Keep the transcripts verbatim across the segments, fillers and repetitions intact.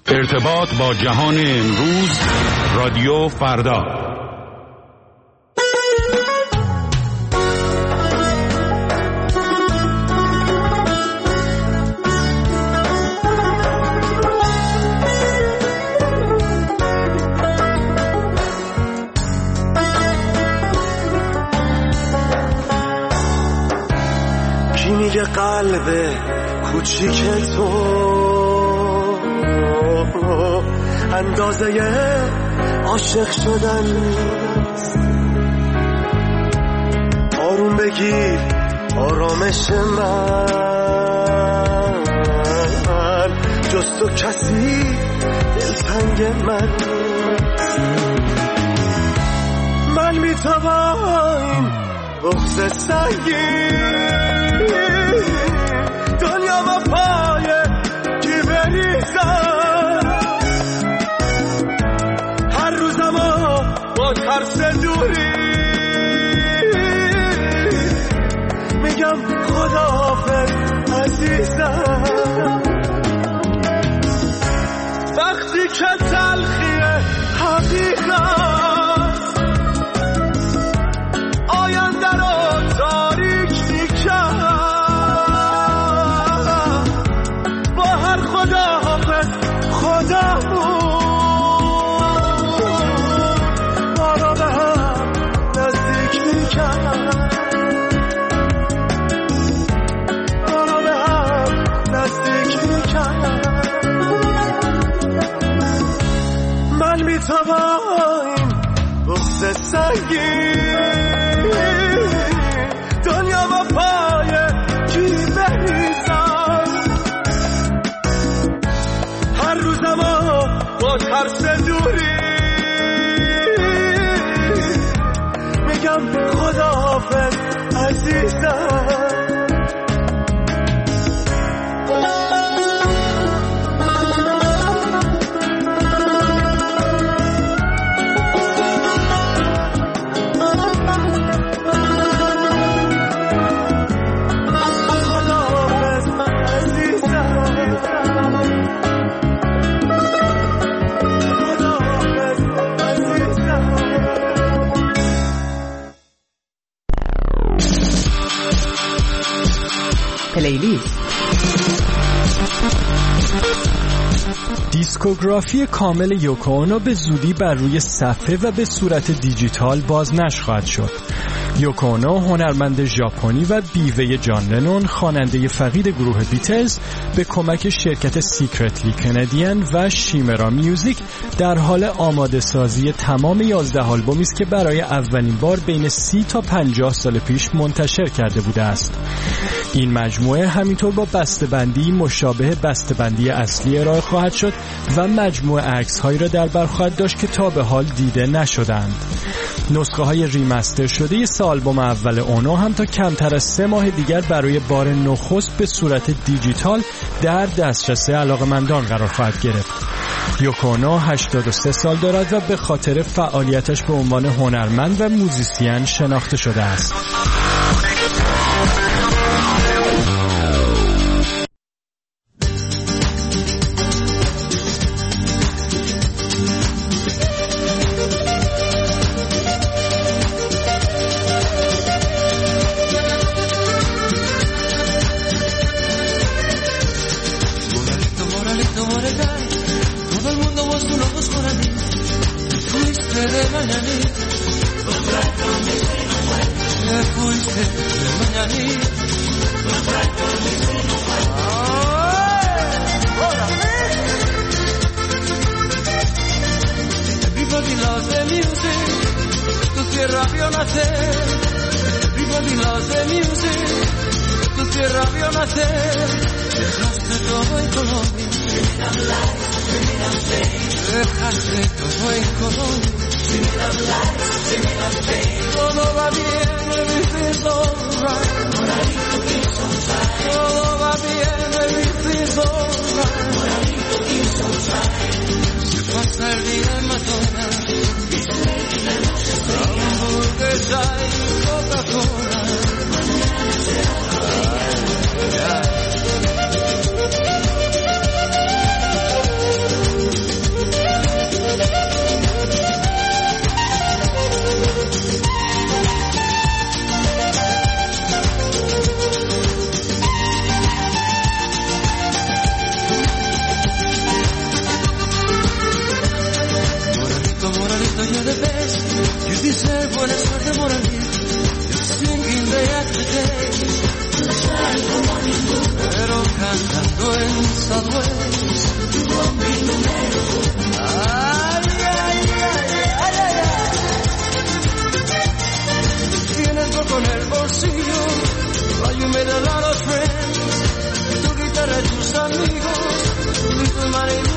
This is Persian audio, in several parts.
ارتباط با جهان امروز، رادیو فردا. کی میگه قلب کوچیک تو اندازه عاشق شدن نیست؟ آروم بگیر آرامش من، جز تو کسی دلتنگ من نیست. من میتوان بغض سنگین دنیا و پای کی بریزم، هر روزم با ترس دوری میگم خداحافظ عزیزم. وقتی که تلخی حقیقت آینده رو تاریک میکرد، با هر خداحافظ خدامون ما را به هم نزدیک میکرد، ما را به هم نزدیک میکرد. من میتوان بغض سنگین دنیا و پای کی بریزم، هر روزم با ترس دوری میگم خداحافظ عزیزم. پلیلیست. دیسکوگرافی کامل یوکو اونو به زودی بر روی صفحه و به صورت دیجیتال بازنشر خواهد شد. یوکو اونو هنرمند ژاپنی و بیوه جان لنون، خواننده فقید گروه بیتلز، به کمک شرکت سیکرتلی کندین و شیمرا میوزیک در حال آماده سازی تمام یازده آلبومی است که برای اولین بار بین سی تا پنجاه سال پیش منتشر کرده بوده است. این مجموعه همینطور با بسته‌بندی مشابه بسته‌بندی اصلی ارائه خواهد شد و مجموعه عکس هایی را در بر خواهد داشت که تا به حال دیده نشدند. نسخه های ریمستر شده ی سه آلبوم اول اونو هم تا کمتر از سه ماه دیگر برای بار نخست به صورت دیجیتال در دسترس علاقه‌مندان قرار خواهد گرفت. یوکو اونو هشتاد و سه سال دارد و به خاطر فعالیتش به عنوان هنرمند و موزیسین شناخته شده است.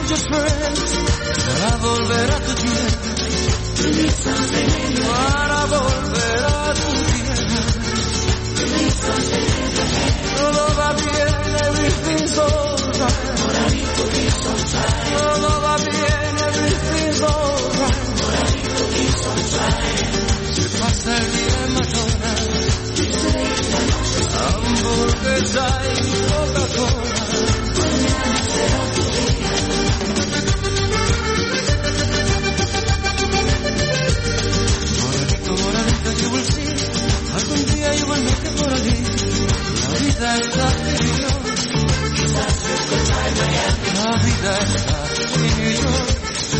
just friends. Para volver a tu tierra, para volver a tu tierra. Todo va bien, everything's alright. Todo va bien, everything's alright. Se pasa el día en McDonald's, hamburguesa y Coca-Cola. Mañana será tu día. Moradito, moradito, you will see. Algún día you will make it por allí. La vida está en New York. La vida está en New York.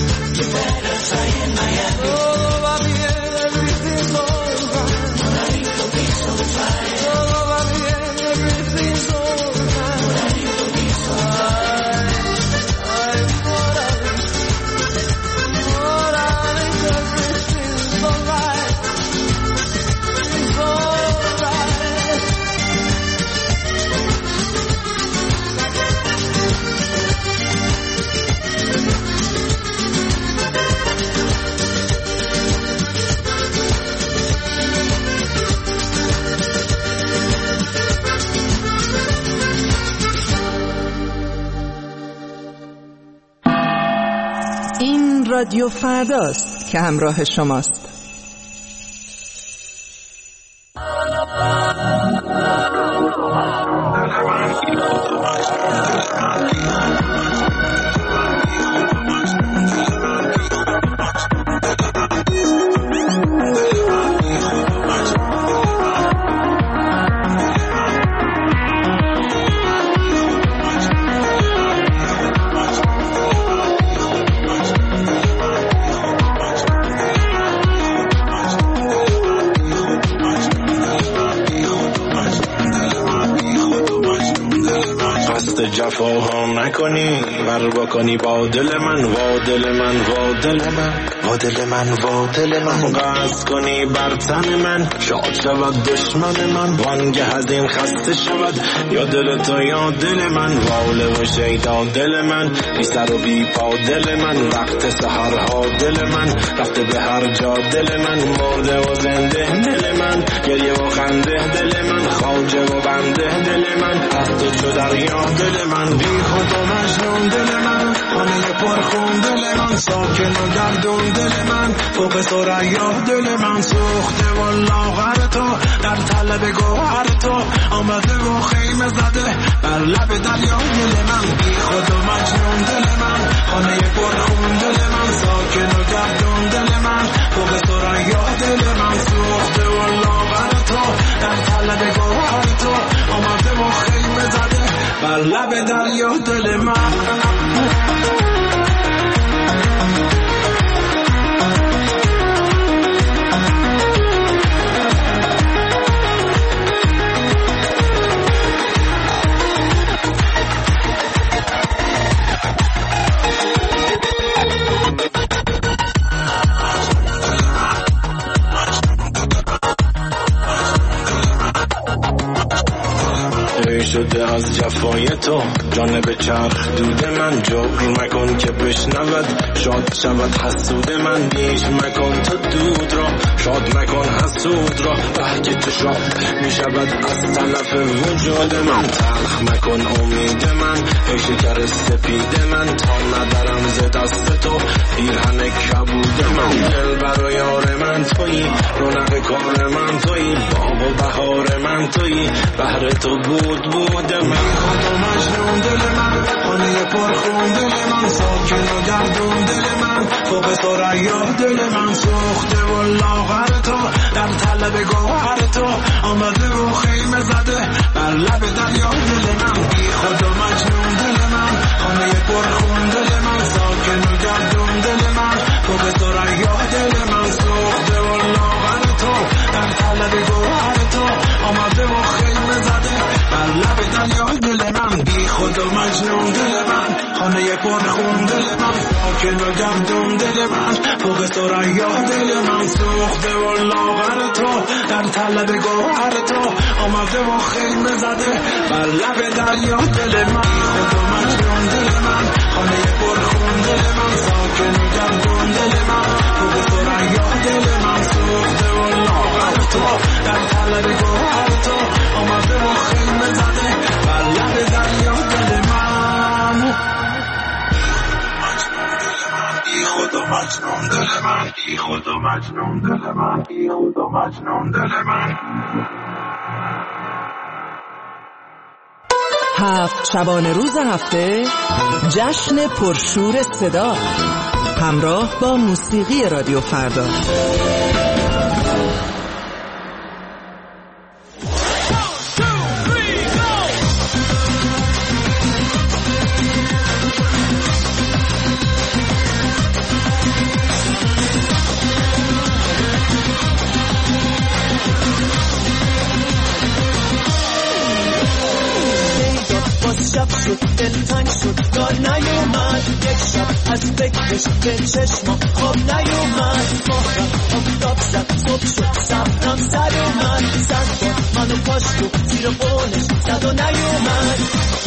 Todo va bien, everything's alright. Moradito, be so fine. Todo va bien, everything's alright. Moradito, be so fine. Ay, moradito, moradito, everything's alright. It's alright. این رادیو فرداست که همراه شماست. جفاها نکنی بر بکنی با دل من وا دل من وا دل من وا دل من وا دل من قصد کنی بر تن من شاد شود دشمن من وانگه از این خسته شود یا دل تو یا دل من واله و شیدا دل من بی سر و بی پا دل من وقت سحرها دل من رفته به هر جا دل من مرده و زنده دل من گریه و خنده دل من خواجه و بنده دل من از تو شو دریا دل من بی خود و مجنون دل من خانه پرخون دل من ساکن و گردون دل من فوق ثریا دل من سوخته و لاغر تو در طلب گوهر تو آمده و خیمه زده بر لب دریا دل من بی خود و مجنون دل من خانه پرخون دل من ساکن و گردون دل من فوق ثریا دل من سوخته و لاغر تو در طلب گوهر تو آمده و خیمه زده بر لب دریا دل من شده از جفای تو جانب چرخ دود من جبر مکن که بشنود شاد شود حسود من بیش مکن تو دود را شاد مکن حسود را بحک تو شاد می شود از طرف وجود من تلخ مکن امید من ای شکر سپید من تا ندارم ز دست تو پیرهن کبود من دل بر یار من تویی رونق کار من تویی باغ و بهار من تویی بهر تو بود بود من خود و مجنون دل من خانه پرخون دل من ساکن و گردون دل من فوق ثریا دل من سوخته و لاغر تو در طلب گوهر تو آمده و خیمه زده بر لب دریا دل من بی خود و مجنون دل من خانه پرخون دل من ساکن و گردون دل من فوق ثریا دل من سوخته و لاغر تو در طلب گوهر تو آمده و خیمه زده بر لب دریا دل من بی خود و مجنون دل من خانه پرخون دل من ساکن و گردون دل من فوق ثریا دل من سوخته و لاغر تو در طلب گوهر تو آمده و خیمه زده بر لب دریا دل من بی خود و مجنون دل من خانه پرخون من بی خود و مجنون دل من بی خود و مجنون دل من. هفت شبانه روز هفته جشن پرشور صدا همراه با موسیقی رادیو فردا. شب شد دلتنگ شد دار نیومد یک شب از فکرش به چشما خواب نیومد ماهرم آفتاب زد صبح شد صبرم سر اومد صد بار منو پاشت و زیر بونش زد و نیومد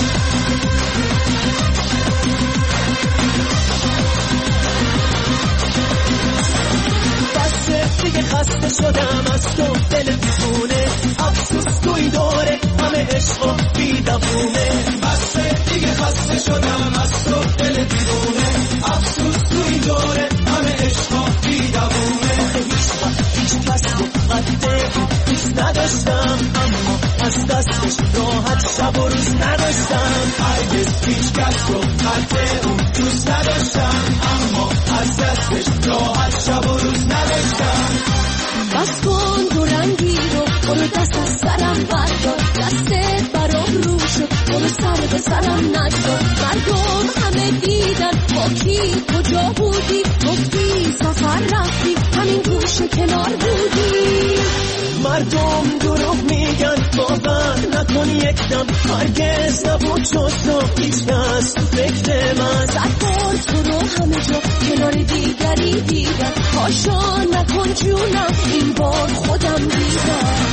بسه دیگه خسته شدم از تو دل دیوونه افسوس توی دوره همه عشق و بیدبونه بسه دیگه خسته شدم از تو دل دیوونه افسوس توی دوره همه عشق و بیدبونه هیچ وقت هیچ کس رو قده دوست نداشتم اما از دستش راحت شب و روز نداشتم هرگز هیچ کس رو قده اون دوست نداشتم اما از دستش راحت شب و روز نداشتم بس کن دو رنگی رو برو دست از سرم بردار دستت برام رو شد برو سر به سرم نگذار مردم همه دیدن با کی کجا بودی گفتی سفر رفتی همین گوشه کنار بودی مردم دروغ میگن باور نکن یکدم هرگز نبود جز تو هیچ کس تو فکر من صد بار تو رو همه جا کنار دیگری دیدن هاشا نکن جونم این بار خودم دیدم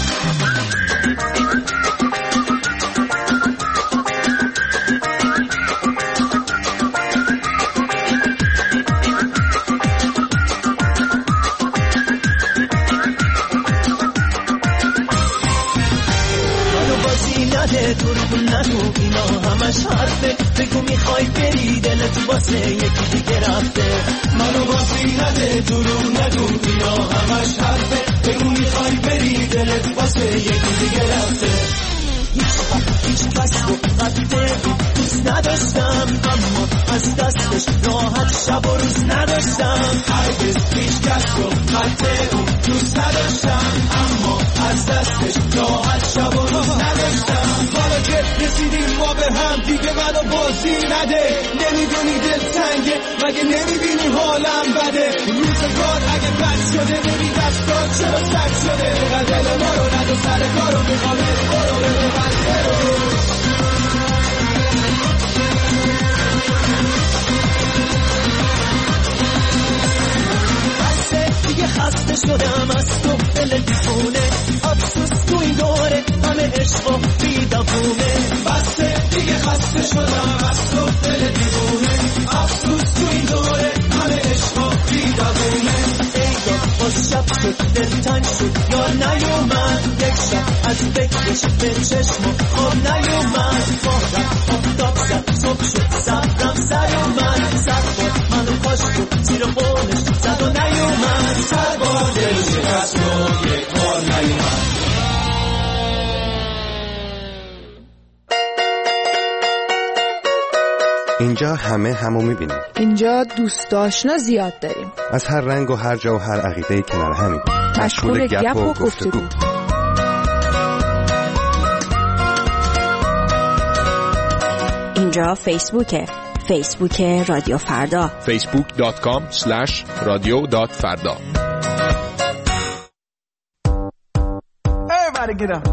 دروغ نگو اینا همش حرفه بگو میخوای بری دلت واسه یکی دیگه رفته منو بازی نده دروغ نگو اینا همش حرفه بگو میخوای بری دلت واسه یکی دیگه رفته هیچ وقت هیچ کس رو قده دوست نداشتم اما از دستش راحت شب و روز نداشتم هرگز هیچ کس رو قده دوست نداشتم اما از دستش راحت شب و روز نداشتم حالا که رسیدیم ما به هم دیگه منو بازی نده نمیدونی دل تنگه مگه نمیبینی حالم بده روزگار اگه بد شده ببین دستا چرا سر شده دل ما رو ندو سر کارو میخوام برو برو بسته رو دیگه خسته شدم از تو دل دیوونه افسوس تو این دوره همه عشق و بیدبونه بسته دیگه خسته شدم از تو دل دیوونه افسوس تو این دوره همه عشق و بیدبونه ایدا باز شب شد دلتنگ شد یار نیومد یک شب از فکرش به چشم خواب نیومد ماهرم آفتاب زد صبح شد صبرم سر اومد صد بار منو پاشت و زیر بونش زد و نیومد صد بار دل شکست و یک بار نیومد اینجا همه همو میبینیم. اینجا دوست آشنا زیاد داریم. از هر رنگ و هر جا و هر عقیده‌ای کنار همیم. مشغول گپ و گفتگو. اینجا فیسبوکه. فیسبوک رادیو فردا. فیسبوک دات کام اسلش رادیو دات فردا. Everybody get up.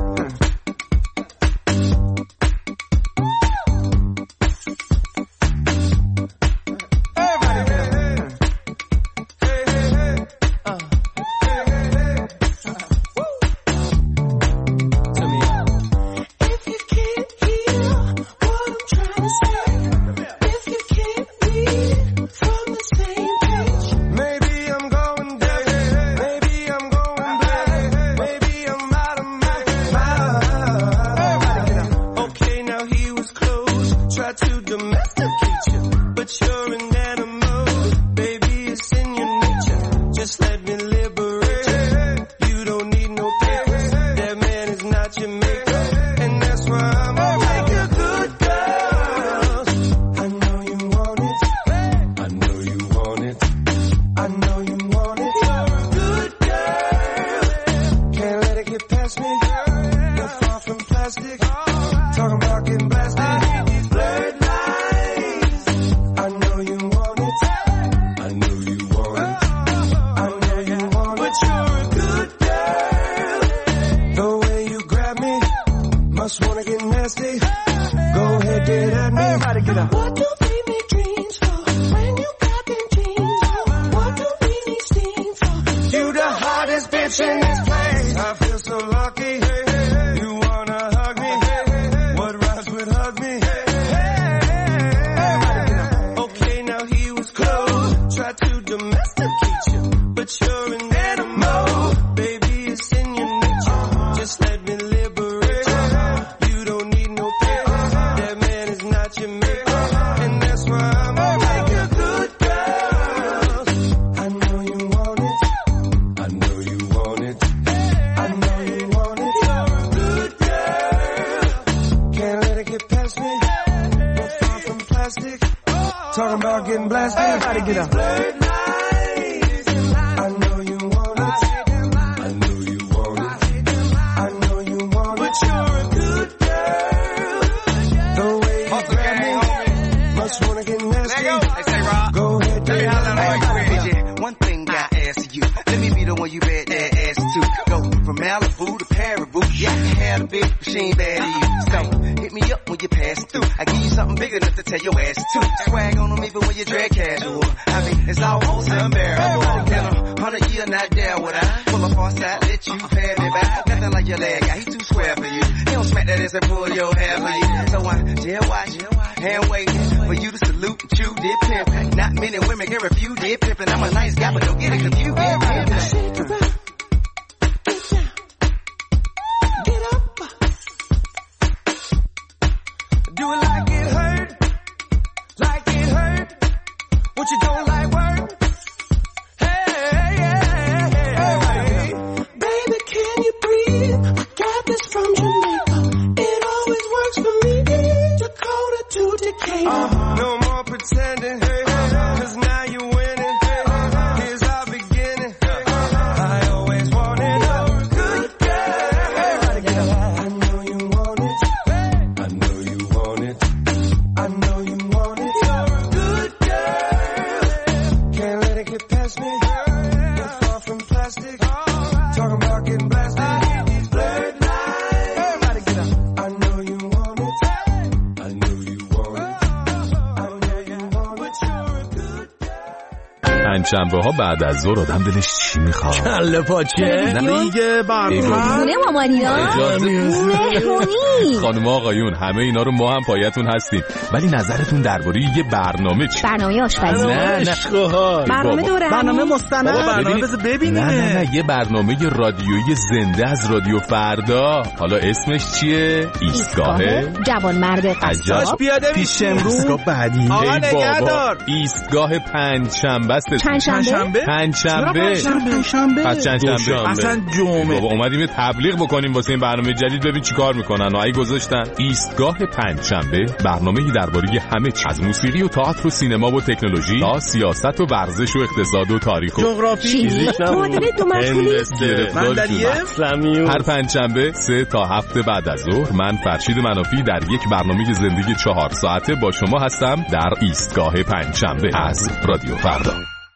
My Talking about getting blasted. Everybody get up. I know you want it. I know you want it. I know you want it. But you're a good girl. The way you grab me, must wanna get nasty. Go ahead, do it. One thing I ask you, let me be the one you bet that ass to. Go from Malibu to Paribu. Yeah, I had a big machine bad to you. So hit me up when you pass through. I give you something big enough to tell your ass to. Swag on them even when you drag casual. I mean, it's almost unbearable. In a hundred year not there would I pull up on side, let you pay me back. Nothing like your leg guy, he too square for you. He don't smack that ass and pull your hair for you. So I jail watch, hand wait for you to salute and chew did pimp. Not many women can refuse did pimp, and I'm a nice guy, but don't get it confused. Get down, get up. Do it like it hurt, like it hurt. What you don't like work? Hey, hey, hey, hey. Baby, can you breathe? I got this from Jamaica. It always works for me. Dakota to Decatur. Uh, no more pretending, cause now you're winning. Here's our beginning. I always wanted a good girl. I know you want it. I know you want it. I know you want it. You're a good girl. Can't let it get past me. You're far from plastic. Talking about getting blasted. These blurred lines. Everybody get up. I know you want it. I know you want it. I know you want it. But you're a good girl. پنجشنبه ها بعد از ظهر آدم دلش چی میخواد؟ کله پاچه دیگه برنامه خونه مامانینا مهمونی. خانم آقایون همه اینا رو ما هم پایتون هستیم، ولی نظرتون درباره یه برنامه چی؟ برنامه آشپزی. نه نه برنامه دوره برنامه مستند. برنامه بذار ببینیم. نه نه نه یه برنامه رادیویی زنده از رادیو فردا. حالا اسمش چیه؟ ایستگاه جوانمرد قصاب. پیاده پیش امروز. ایستگاه بعدی. آقا نگهدار. ایستگاه پنجشنبه است. پنجشنبه؟ پنجشنبه. پنجشنبه. پس چندشنبه. اصلا جمعه. بابا اومدیم یه تبلیغ بکنیم واسه این برنامه جدید، ببین چیکار میکنن. و ای گذاشتن ایستگاه پنجشنبه، برنامه‌ای درباره همه چیز، از موسیقی و تئاتر و سینما و تکنولوژی تا سیاست و ورزش و اقتصاد و تاریخ و جغرافی، معادله دو مشغولی، هر پنجشنبه سه تا هفت بعد از ظهر من فرشید منافی در یک برنامه زندگی چهار ساعته با شما هستم در ایستگاه پنجشنبه از رادیو فردا.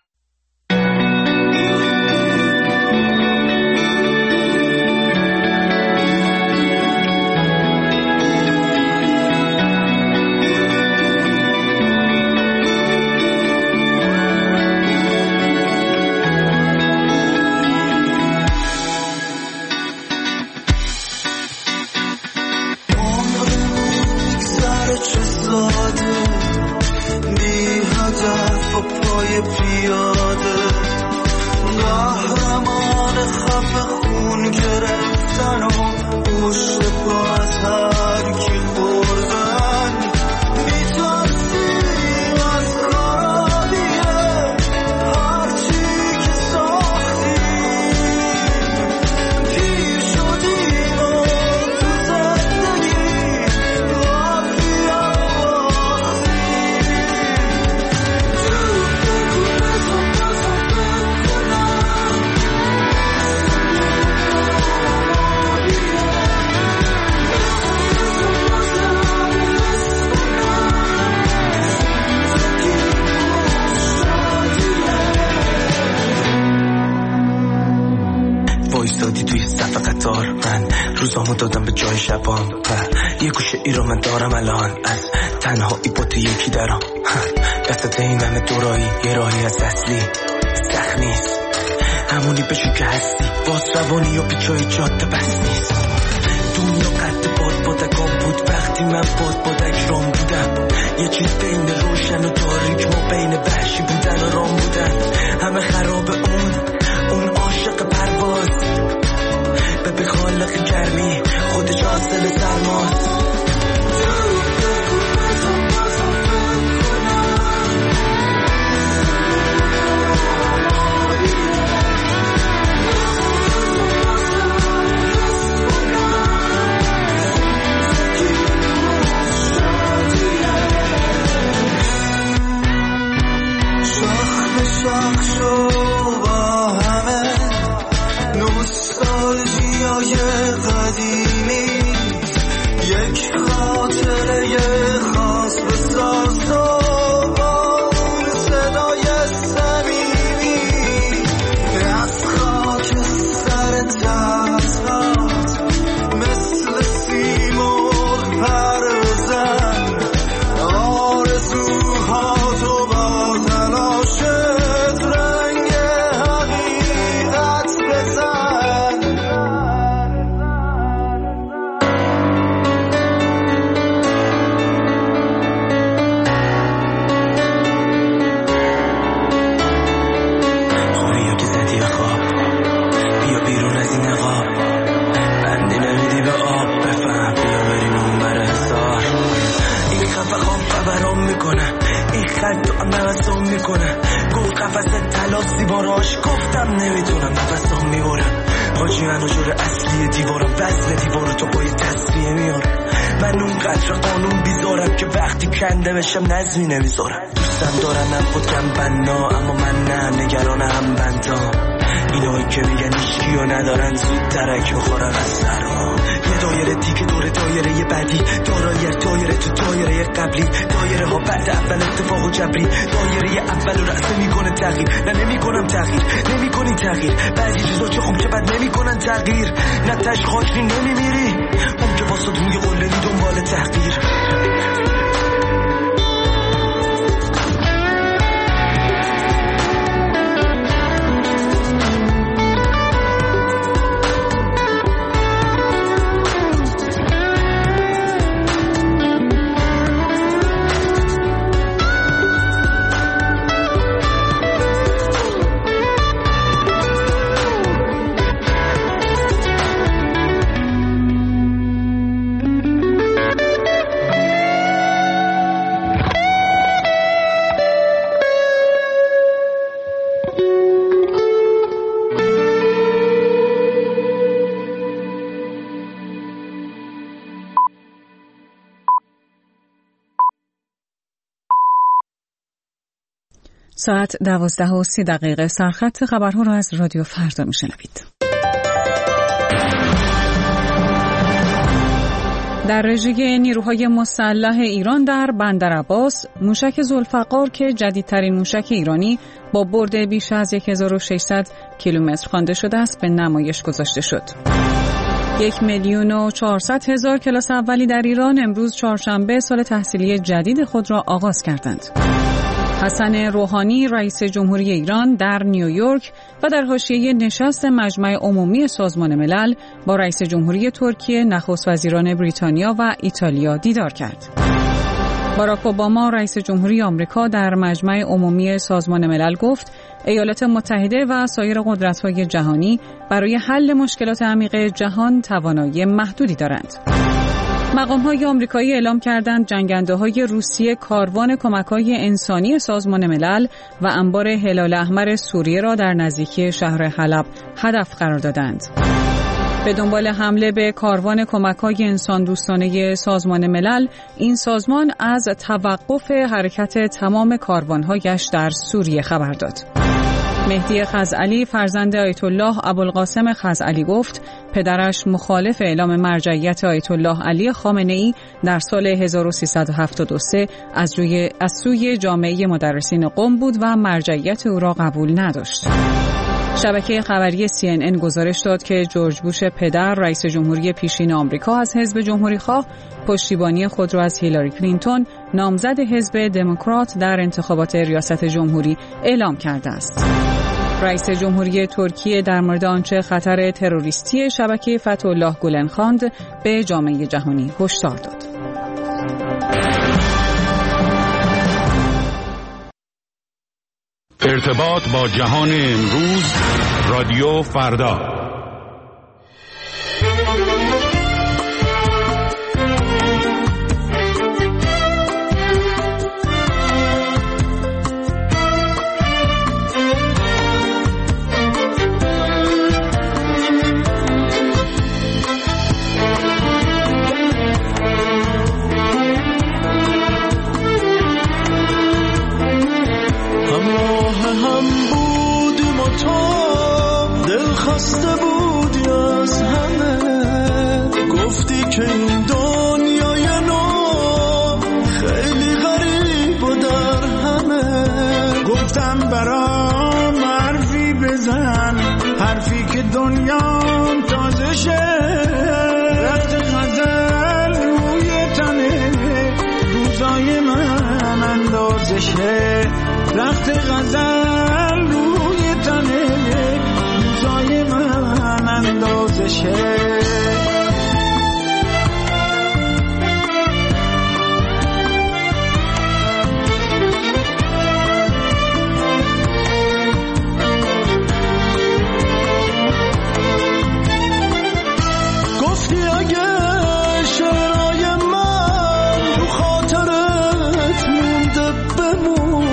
روزامو دادم به جای شبام، یه گوشه ای رو من دارم الان، از تنهایی با تو یکی درام، دستت این همه دورایی، یه راهی از اصلی سخت نیست، همونی بشو که هستی، باز روانی و به جای جاده بس نیست. دنیا قد باد بادکان بود وقتی من باد بادک رام بودم، یه چیز بین روشن و تاریک، ما بین وحشی بودن و رام بودن، همه خراب اون اون عاشق پرواز، به خالق گرمی خودش حاصل سرماست. بعد تو نفسم میکنه. گفت قفص تلاس دیواراش، گفتم نمیتونم نفسم میبرم. حاجی منو جور اصلی دیوارم، وزن دیوارو تو پای تصفیه میارم. من اون قدر قانون بیزارم که وقتی کنده بشم نظمی نمیذارم. دوستم دارن نبودم بنا، اما من نه، نگران هم بندام. اینایی که میگن ایشکیو ندارن زود درک بخورن از سرام. یه دایره دیگه دور دایره یه بعدی، دارای دایره تو دایره قبلی. دایره ها بعد اول اتفاق و جبری، دایره اول رو رأسه میکنه تغییر. نه نمیکنم تغییر، نمیکنی تغییر. بعضی چیزا چه خوب که بد نمیکنن تغییر. نه تش خاکی نمیمیری، اون که واسه روی قللی دنبال تحقیر. ساعت دوازده و سی دقیقه سرخط خبرها را از رادیو فردا میشنوید. در رژه نیروهای مسلح ایران در بندر عباس، موشک ذوالفقار که جدیدترین موشک ایرانی با برد بیش از هزار و ششصد کیلومتر خوانده شده است به نمایش گذاشته شد. یک میلیون و چهارصد هزار کلاس اولی در ایران امروز چهارشنبه سال تحصیلی جدید خود را آغاز کردند. حسن روحانی رئیس جمهوری ایران در نیویورک و در حاشیه نشست مجمع عمومی سازمان ملل با رئیس جمهوری ترکیه، نخست وزیران بریتانیا و ایتالیا دیدار کرد. باراک اوباما رئیس جمهوری آمریکا در مجمع عمومی سازمان ملل گفت ایالات متحده و سایر قدرت‌های جهانی برای حل مشکلات عمیق جهان توانایی محدودی دارند. مقام‌های آمریکایی اعلام کردند جنگنده‌های روسیه کاروان کمک‌های انسانی سازمان ملل و انبار هلال احمر سوریه را در نزدیکی شهر حلب هدف قرار دادند. به دنبال حمله به کاروان کمک‌های انسان دوستانه سازمان ملل، این سازمان از توقف حرکت تمام کاروان‌هایش در سوریه خبر داد. مهدی خزعلی فرزند آیت الله ابوالقاسم خزعلی گفت پدرش مخالف اعلام مرجعیت آیت الله علی خامنه‌ای در سال هزار و سیصد و هفتاد و سه از روی از سوی جامعه مدرسین قم بود و مرجعیت او را قبول نداشت. شبکه خبری سی ان ان گزارش داد که جورج بوش پدر رئیس جمهوری پیشین آمریکا از حزب جمهوری‌خواه پشتیبانی خود را از هیلاری کلینتون نامزد حزب دموکرات در انتخابات ریاست جمهوری اعلام کرده است. رئیس جمهوری ترکیه در مورد آنچه خطر تروریستی شبکه فتح الله گلن خواند به جامعه جهانی هشدار داد. ارتباط با جهان امروز، رادیو فردا. خسته بودی از همه، گفتی که این دنیای نو خیلی غریب و در همه. گفتم برام حرفی بزن، حرفی که دنیام تازه شه. رخت غزل روی تنه، روزای من اندازه شه. رخت غزل روی تنه، روزای من اندازه شه. گفتی اگه شعرهای من تو خاطرت مونده بمون،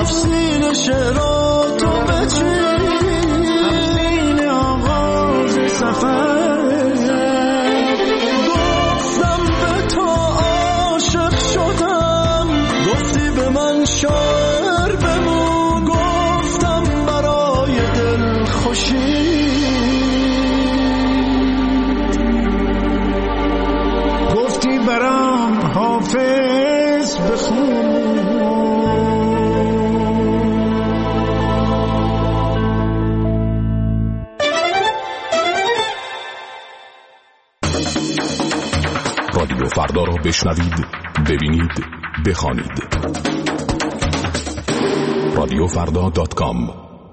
تفصیل شعراتو بچین، تفصیل آغاز سفر. گفتم به تو عاشق شدم، گفتی به من شاعر بمون. گفتم برای دل خوشی، گفتی برام حافظ بخون. رادیو فردا را بشنوید، ببینید، بخوانید. رادیو فردا دات کام.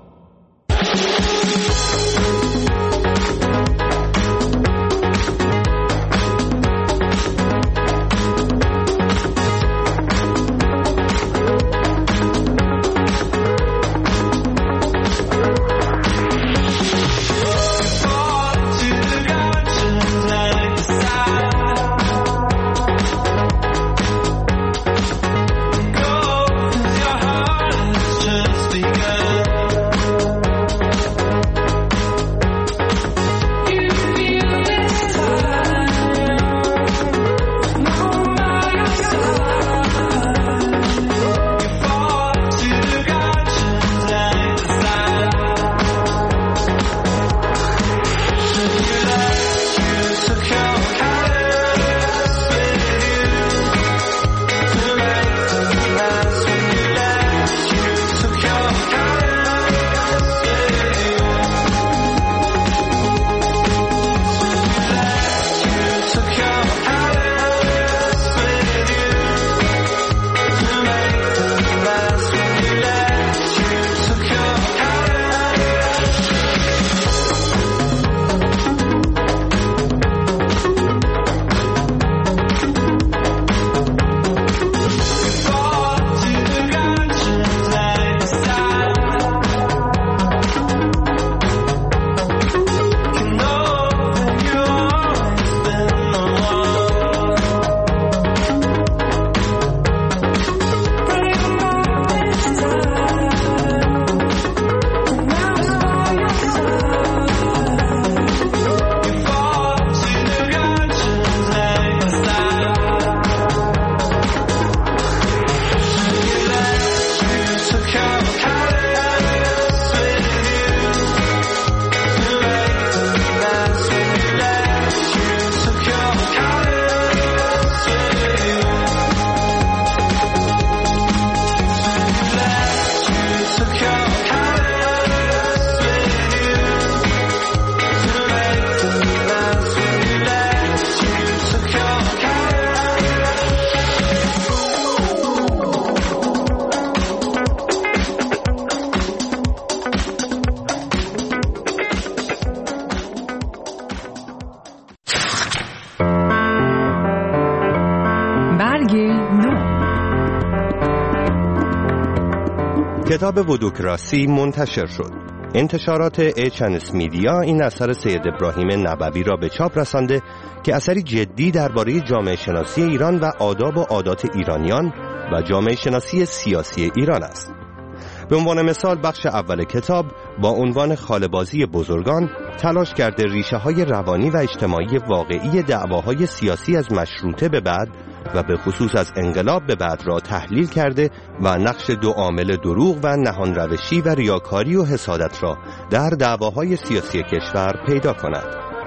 کتاب ودوکراسی منتشر شد. انتشارات ایچنس میدیا این اثر سید ابراهیم نبوی را به چاپ رسانده که اثری جدی درباره جامعه شناسی ایران و آداب و عادات ایرانیان و جامعه شناسی سیاسی ایران است. به عنوان مثال بخش اول کتاب با عنوان خاله‌بازی بزرگان تلاش کرده ریشه‌های روانی و اجتماعی واقعی دعواهای سیاسی از مشروطه به بعد و به خصوص از انقلاب به بعد را تحلیل کرده و نقش دو عامل دروغ و نهان روشی و ریاکاری و حسادت را در دعواهای سیاسی کشور پیدا کند.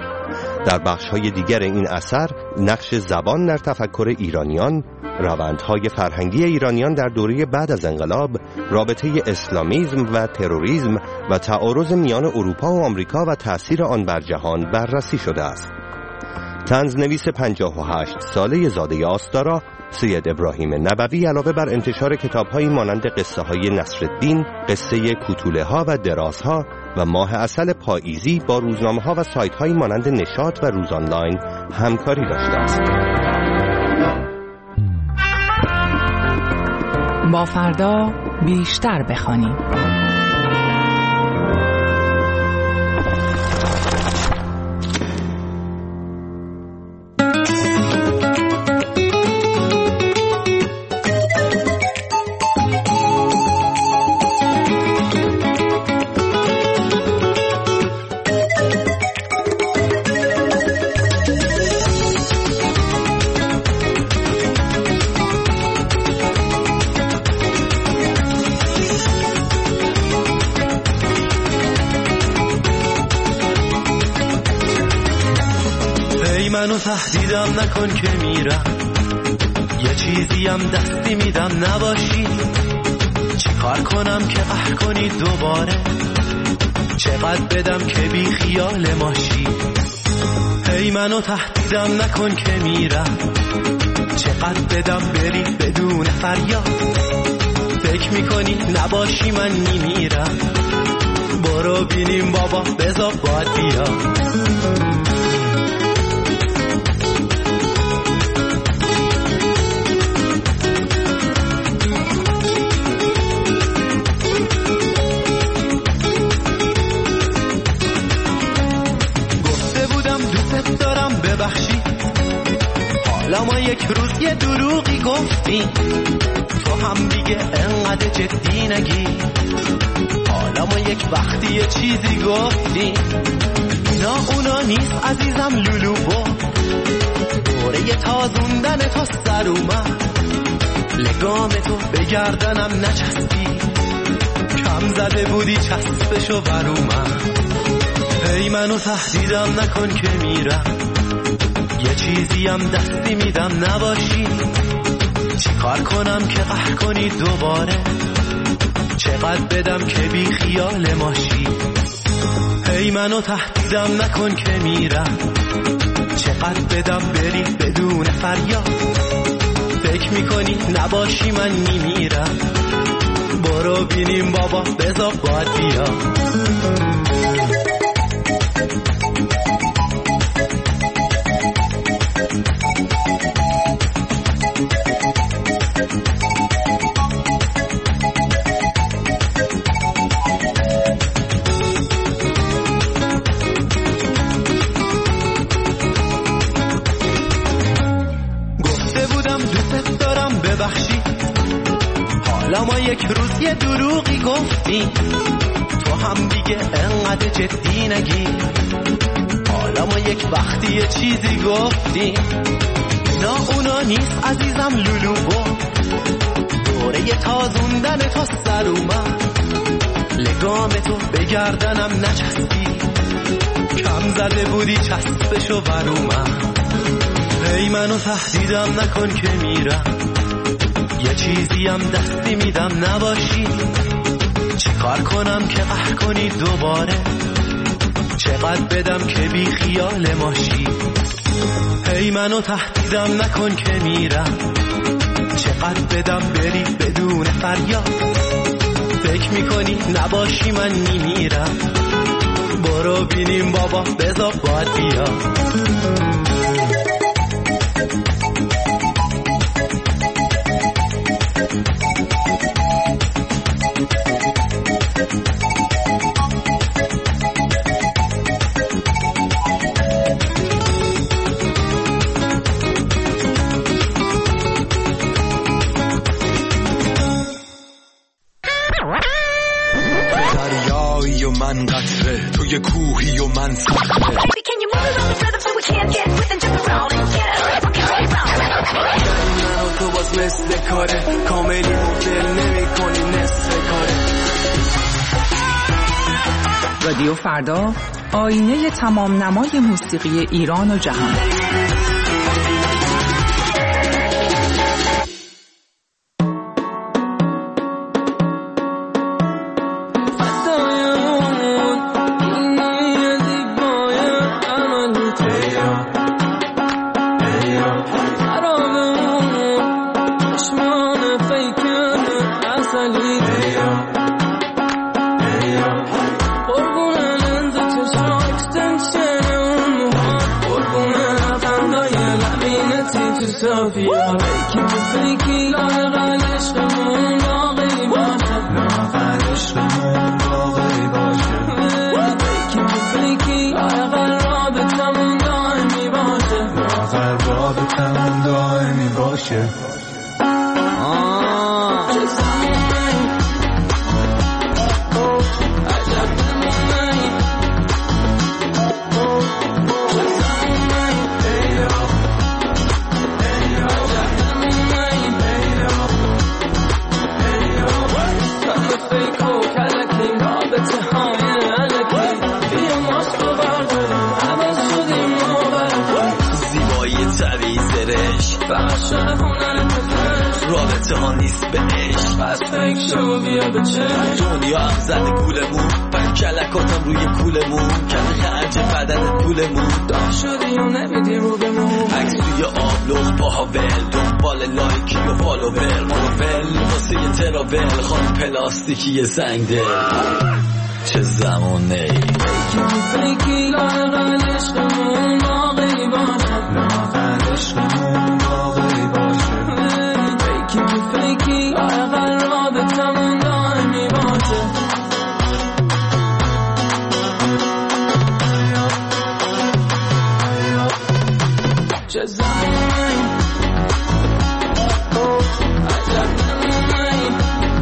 در بخش‌های دیگر این اثر نقش زبان در تفکر ایرانیان، روندهای فرهنگی ایرانیان در دوره بعد از انقلاب، رابطه اسلامیسم و تروریسم و تعارض میان اروپا و آمریکا و تأثیر آن بر جهان بررسی شده است. طنزنویس پنجاه و هشت ساله زاده آستارا، سید ابراهیم نبوی علاوه بر انتشار کتاب‌هایی مانند قصه های نصرالدین، قصه کوتوله ها و درازها و ماه عسل پاییزی با روزنامه‌ها و سایت‌هایی مانند نشاط و روز آنلاین همکاری داشته است. با فردا بیشتر بخوانیم. منو تهدیدم نکن که میرم، یه چیزیم دستی میدم نباشی. چی کار کنم که قهر کنی دوباره، چقدر بدم که بی خیال ماشی. هی منو تهدیدم نکن که میرم، چقدر بدم بری بدون فریاد. فکر میکنی نباشی من میمیرم، برو بینیم بابا بذار باید بیا. ببخشی حالا ما یک روز یه دروغی گفتی، تو هم دیگه انقدر جدی نگی. حالا ما یک وقتی یه چیزی گفتی، نه اونا نیست عزیزم لولو با دوره یه تازوندن تو سر اومد. لگام تو بگردنم نچستی، کم زده بودی چسبشو بر اومد. هی منو تهدیدم نکن که میرم، یه چیزیم دستی میدم نباشی. چی کار کنم که قهر کنی دوباره، چقدر بدم که بی خیال ماشی. هی منو تهدیدم نکن که میرم، چقدر بدم بری بدون فریاد. فکر میکنی نباشی من میمیرم، برو بینیم بابا بذار باید بیا. حالا ما یک روز یه دروغی گفتی، تو هم دیگه انقدر جدی نگی. حالا ما یک وقتی یه چیزی گفتی، نه اونا نیست عزیزم لولو با دوره یه تازوندن تو سر اومد. لگام تو بگردنم نچستی، کم زده بودی چسبشو بر اومد. هی منو تهدیدم نکن که میرم، یه چیزیم دستی میدم نباشی. چی کار کنم که قهر کنی دوباره، چقدر بدم که بی خیال ماشی. هی منو تهدیدم نکن که میرم، چقدر بدم بری بدون فریاد. فکر میکنی نباشی من میمیرم، برو بینیم بابا بذار باید بیا. دریایی و من قطره، توی کوهی و من صخره. من تو باز مثل کاره، کاملی مدل نمی کنی نصف کاره. رادیو فردا، آینه تمام نمای موسیقی ایران و جهان. امتحان نیست به عشق. پس فکر شو بیا به چشم دنیا هم زده گولمون من کلکاتم روی کولمون کل خرج بدن پولمون دام شدی و نمیدی رو بمون عکس توی آبلوغ با هاول دنبال لایکی و فالوور مروول واسه یه تراول خانم پلاستیکی سنگ دل چه زمانه ای فیکی فیکی لاغل عشقمون باقی باشه لاغل عشقمون باقی باشه فیکی فیکی لاغل رابطمون دائمی باشه چه زمانه عجب نمونه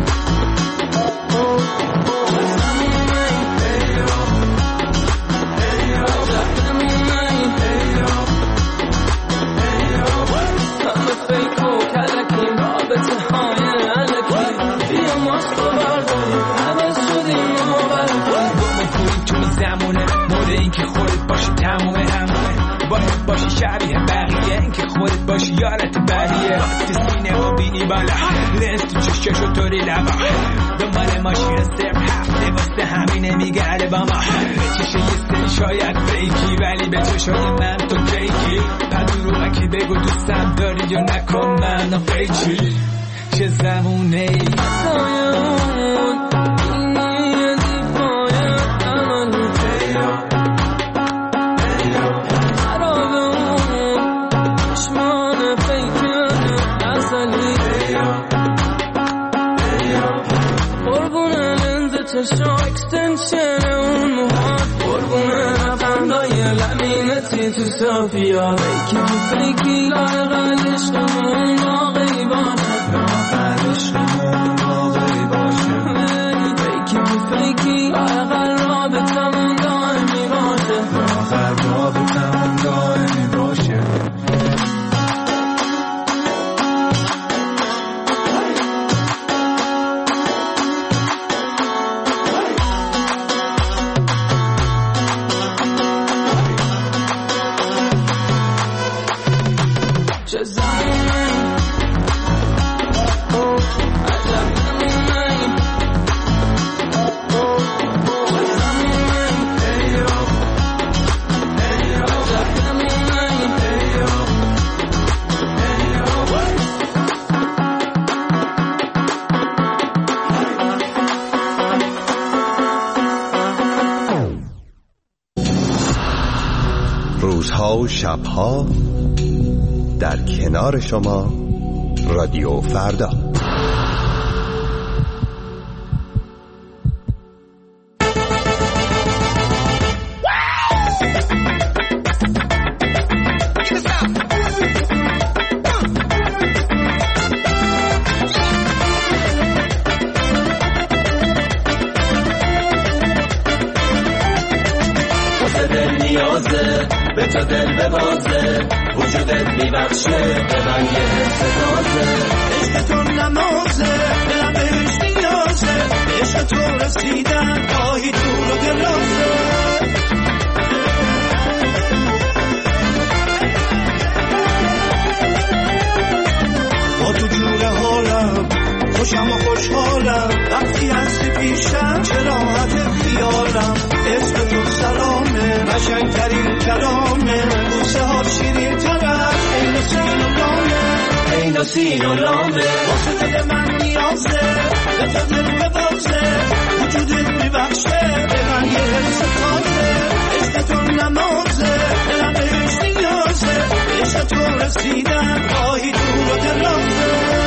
باشی شبیه بقیه این که خودت باشی یارت بریه تو سینه و بینی بالا لنز تو چشش و طوری لبا دنبال ماشی استرم هفته واسه همینه میگرده با ما به چشه یه سری شاید فیکی ولی به چشای من تو کیکی پدورو اکی بگو دوستم داری یا نکن من فیکی چه زمونه ای چشم اکستنشن اون موهات قربونه نفندای لمینتی تو صافیات فیکی تو فیکی لاغل عشقمون باقی باشه لاغل عشقمون باقی باشه فیکی تو فیکی لاغل رابطمون دائمی باشه لاغل رابطمون دائمی باشه روزها و شبها در کنار شما رادیو فردا. به تو دل ببازه وجودت میبخشه به من یه حس تازه عشق تو نمازه دلم بهش نیازه عشق تو رسیدن گاهی دور و درازه با تو جور حالم خوشم و خوشحالم وقتی هستی پیشم چه راحت خیالم عشق تو سلامه قشنگترین کلامه بوسه ها شیرین ترم عین سین و لامه عین سین و لامه واسه دل من نیازه به تو دل ببازه وجودت میبخشه به من یه حس تازه عشق تو نمازه دلم بهش نیازه عشق تو رسیدن گاهی دور و درازه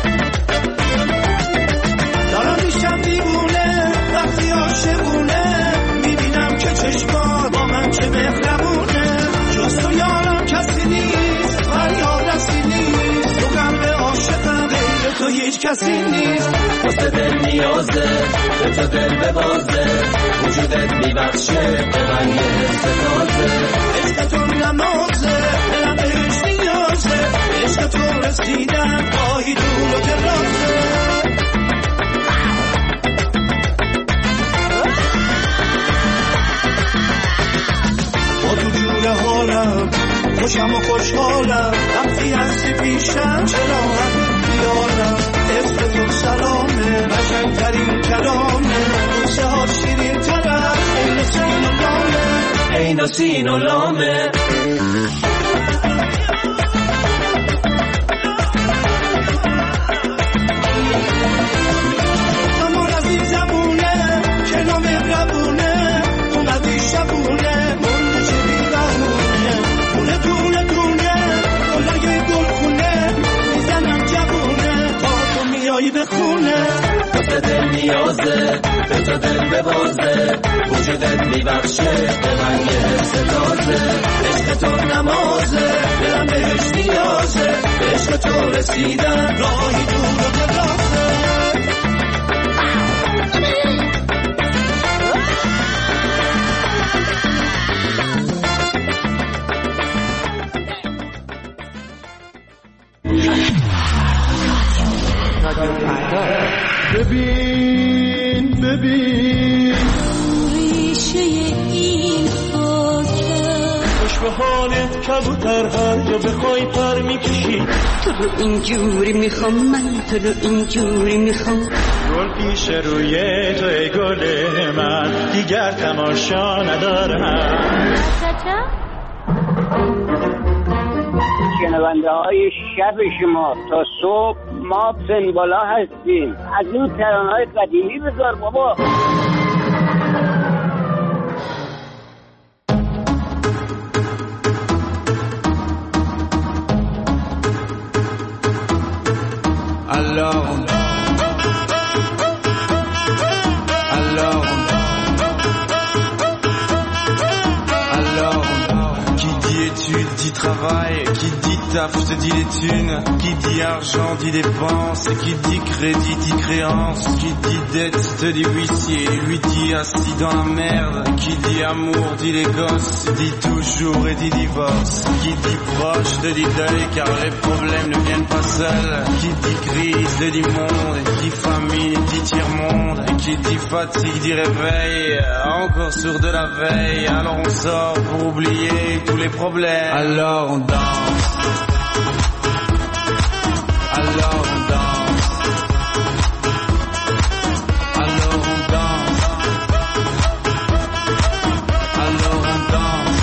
دارم میشم دیوونه وقتی عاشقونه میبینم که چشمات با من چه مهربونه جز تو یارم کسی نیست فریاد رسی نیست تو قلب عاشقم غیر تو هیچ کسی نیست واسه دل نیازه به تو دل ببازه وجودت میبخشه به من یه حس تازه عشق تو نمازه دلم بهش نیازه عشق تو رسیدن گاهی دور و درازه حالم خوشم و خوشحالم وقتی هستی پیشم چه راحت خیالم قشنگترین کلامه بوسه ها شیرین ترم عین سین و لامه عین سین و لامه همون از این زبونه که نام ربونه اومدی شبونه منده چه بیرمونه دونه دونه دونه گلای گلخونه میزنم جوونه تا تو میایی به خونه تو دل نیازه به تو دل ببازه وجودت میبخشه به من یه حس تازه عشق تو نمازه دلم بهش نیازه به عشق تو رسیدن راهی دور و درازه ببین ببین ریشه این خاکه خوش به حالت کبوتر هر جا بخوای پر میکشی تو رو اینجوری میخوام من تو رو اینجوری میخوام گل پیش روی تو ای گل من دیگر تماشا ندارم شنونده های شب شما تا صبح ما سنبالا هستیم از این ترانه های قدیمی بذار بابا Alors Alors Alors Qui dit études dit travail, qui dit taf te dit les thunes, qui dit argent dit dépenses, qui dit crédit dit créance, qui dit dette te dit huissier, lui dit assis dans la merde, qui dit amour dit les gosses, dit toujours et dit divorce, qui dit proche te dit deuil car les problèmes ne viennent pas seuls, qui dit crise te dit monde, qui dit famine dit tiers-monde, qui dit fatigue dit réveil, encore sourd de la veille, alors on sort pour oublier tous les problèmes, alors on danse, alors on danse, alors on danse, alors on danse,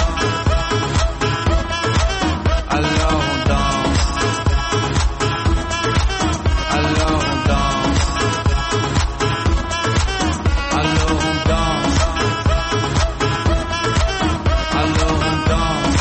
alors on danse, alors on danse, alors on danse, alors on danse,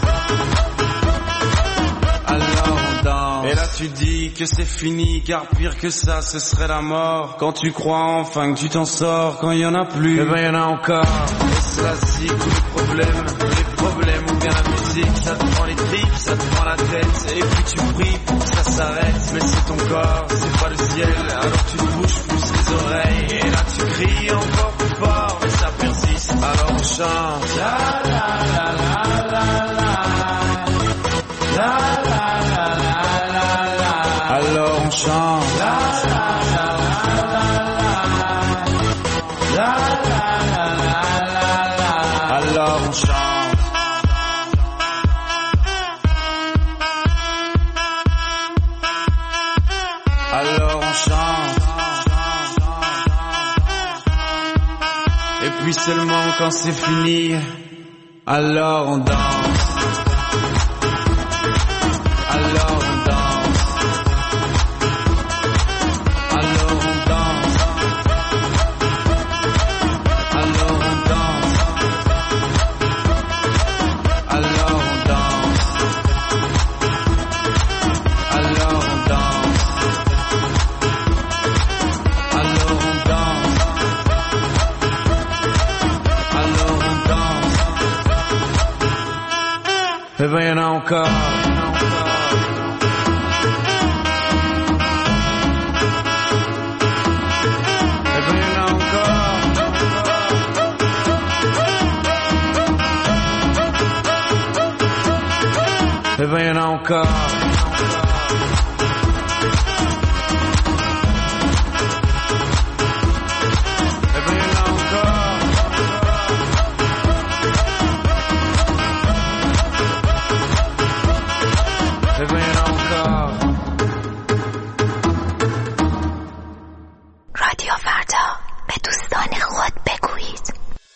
alors on danse. Et là tu dis que c'est fini, car pire que ça ce serait la mort. Quand tu crois enfin que tu t'en sors, quand il y en a plus, eh ben y en a encore. Et cela c'est tous les problèmes, les problèmes ou bien la musique, ça te prend les tripes, ça te prend la tête, et puis tu pries pour que ça s'arrête, mais c'est ton corps, c'est pas le ciel, alors tu te bouges plus les oreilles, et là tu cries encore plus fort, mais ça persiste, alors on chante. La la la la la la, la la la la la la, alors on chante. La la la la la la, la la la la la la, alors on chante. Alors on chante. Et puis seulement quand c'est fini, alors on danse. Alors on danse. Alors on danse. Alors on danse. Alors on danse. Alors on danse. Alors on danse. Alors on danse. Eh ben y'en a encore. Eh ben y'en a encore. Eh ben y'en a encore. به دوستان خود بگویید.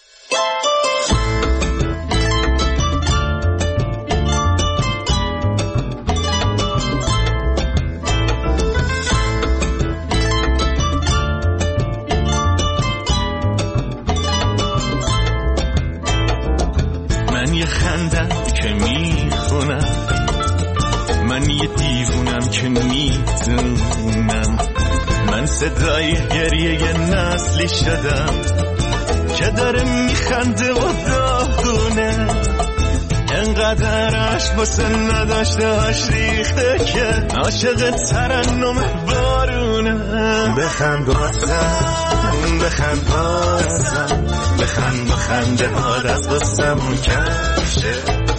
من یه خندم که میخونم، من یه دیوونم که میدونم، من صدای گریه یه نسلی شدم که داره میخنده و داغونه، انقدر عشق واسه نداشته هاش ریخته که عاشق ترنم بارونه. بخند بازم بخند بازم بخند بخنده ها دست بستمون کشه،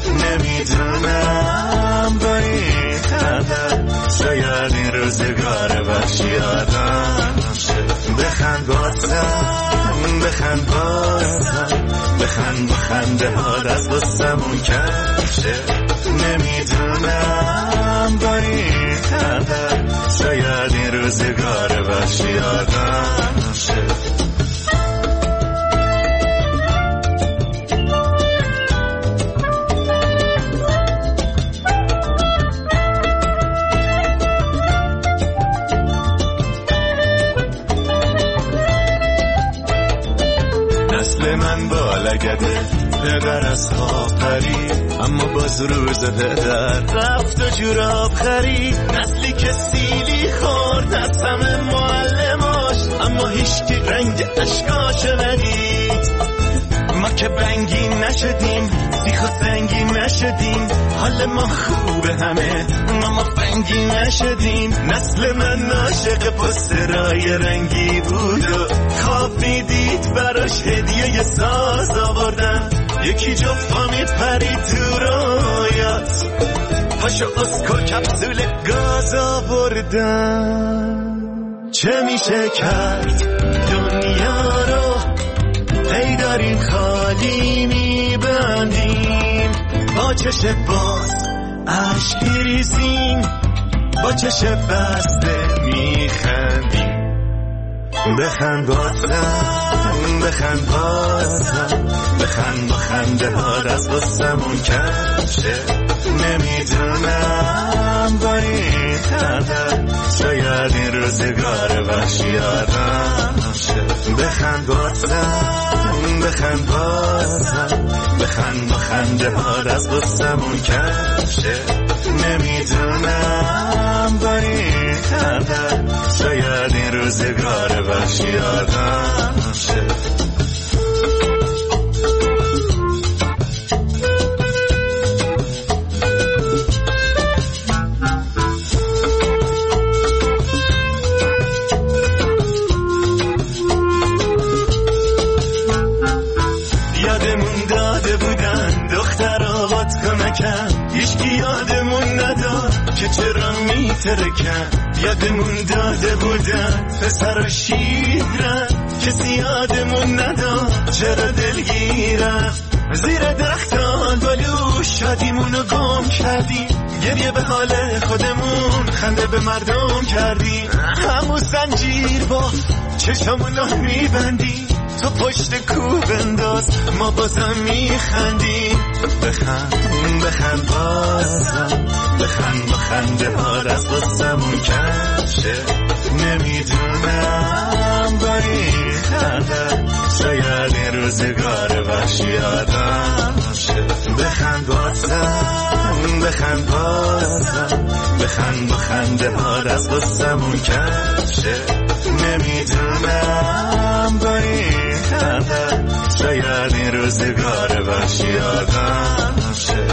نمیدونم با این خندن شاید این روزگار بخشی آدم شه. بخند بازم بخند بازم بخند بخنده ها دست بستمون کشه، نمیدونم با این خندن شاید این روزگار بخشی آدم شه. نسل من بالگده پدر از خواب پرید، اما باز روز پدر رفت و جوراب خرید. نسلی که سیلی خورد از همه معلماش، اما هیچکی رنگ اشکاش ندید. ما که بنگی نشدیم سیخ و سنگی نشدیم، حال ما خوبه همه ما ما فنگی نشدیم. نسل من عاشق پسترای رنگی بود و خواب میدید براش هدیه ساز آوردن، یکی جفتا میپرید تو رویات پاشو اسکو کپسول گاز آوردن. چه میشه کرد دنیا رو هی داریم خالی میبندیم، با چش باز عشق ریزیم، با چش بسته میخندیم. بخند بازم بخند بازم بخند بخنده ها دست بستمون کشه، نمیدونم با این خندن شاید این روزگار وحشی آدم شه. بخند بازم بخند بازم بخند بخنده ها دست بستمون کشه، نمیدونم با این خندن شاید این روزگار وحشی آدم شه. یادمون داده بودن دخترها باد کمکن، هیچکی یادمون نداد که چرا میترکن. یادمون داده بودن پسر و شیرن، کسی یادمون نداد چرا دلگیرن. زیر درختان بالو شادیمونو گم کردیم، گریه به حال خودمون خنده به مردم کردیم. همون زنجیر با چشمونو میبندیم، تو پشت کوه بنداز ما بازم میخندیم. بخند بخند بازم بخند بخنده ها دست بستمون کشه، نمیدونم با این خنده شاید این روزگار وحشی آدم شه. بخند بازم بخند بازم بخند بخنده ها دست بستمون کشه، نمیدونم با این خنده شاید این روزگار وحشی آدم شه.